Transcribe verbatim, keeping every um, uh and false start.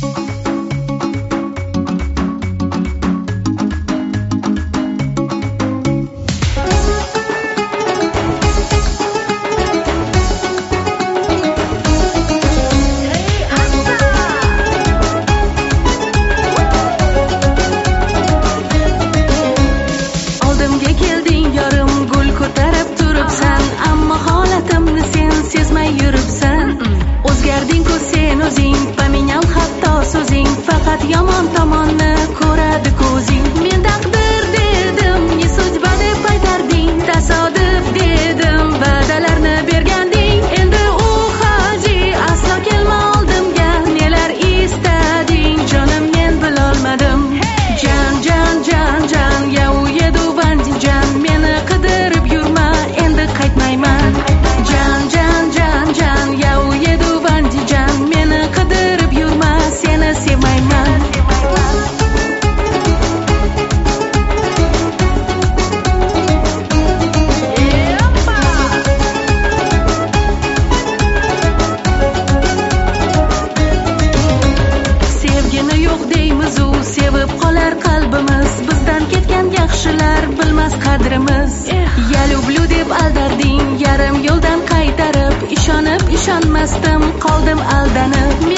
Yomon tomonni ko'radi ko'zing. Men taqdir dedim, ne sudba deb qaytarding. Tasodif dedim, va'dalarni berganding. Endi u haji aslo kelma oldimga. Nelar istading, jonim men bilolmadim. Jan jan jan jan, ya u yedu bandin jan. Meni qidirib yurma, endi qaytmayman. Jan jan jan jan, ya u yedu bandin jan. Meni qidirib yurma, seni sevmayman. Sevgini yo'q deymiz, u sevib qolar qalbimiz. Bizdan ketgan yaxshilar bilmas qadrimiz. Ya люблю deb aldarding, yarim yo'ldan qaytarib. Ishonib ishonmasdim, qoldim aldanib.